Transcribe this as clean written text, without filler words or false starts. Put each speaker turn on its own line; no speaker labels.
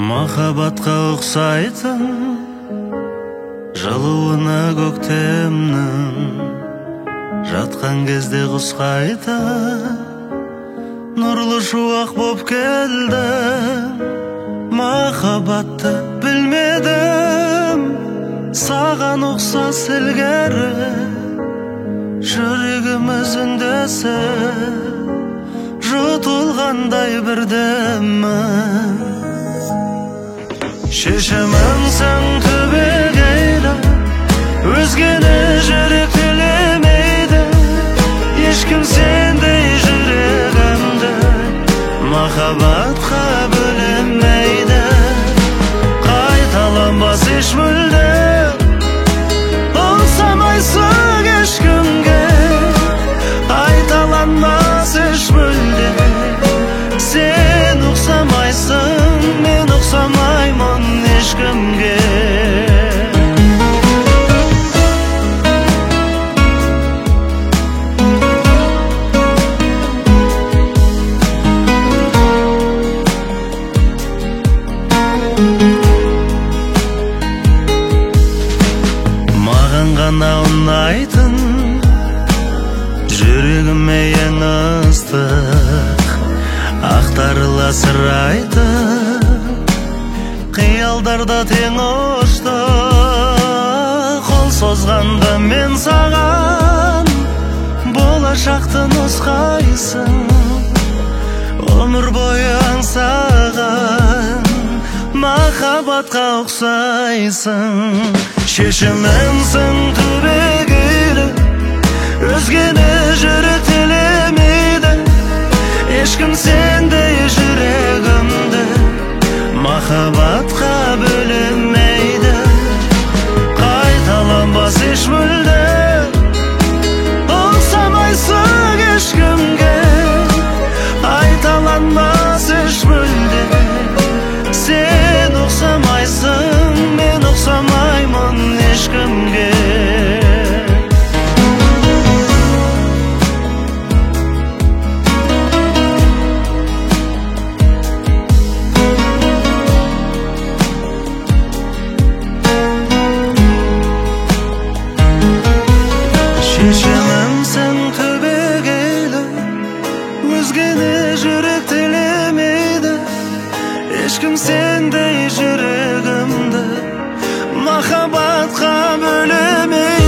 Махаббатқа ұқсайтын жылуына көктемнің, жатқан кезде құсқайта нұрлы шуақ боп келді. Махаббатты білмедім, саған ұқсас ілгері, жүрегіміз үндесі жұтылғандай бірдемі. Шешімімсің түбегейлі, өзгені жүрек тілемейді. Ешкім сендей жүрегімді махаббатқа бөлемейді. Қайталанбас еш мүлде, ұқсамайсың ешкімге. Қайталанбас еш мүлде, сен ұқсамайсың, мен ұқсамаймын ешкімге. Маған ғана ұнайтын, жүрегіме ең ыстық, ақтарыла сыр айтып, қиялдарда тең ұшты. Қол созғанда мен саған болашақты нұсқайсың, өмір бойы аңсаған махаббатқа ұқсайсың. Шешімімсің түбегейлі, өзгені жүрек тілемейді. Ешкім сендей жүрегімді махаббатқа бөлемейді. Қайталанбас еш мүлде, ұқсамайсың ешкімге. Қайталанбас еш мүлде, сен ұқсамайсың, мен ұқсамаймын ешкімге. Шешімімсің түбегейлі, өзгені жүрек тілемейді. Ешкім сендей жүрегімді махаббатқа бөлемейді.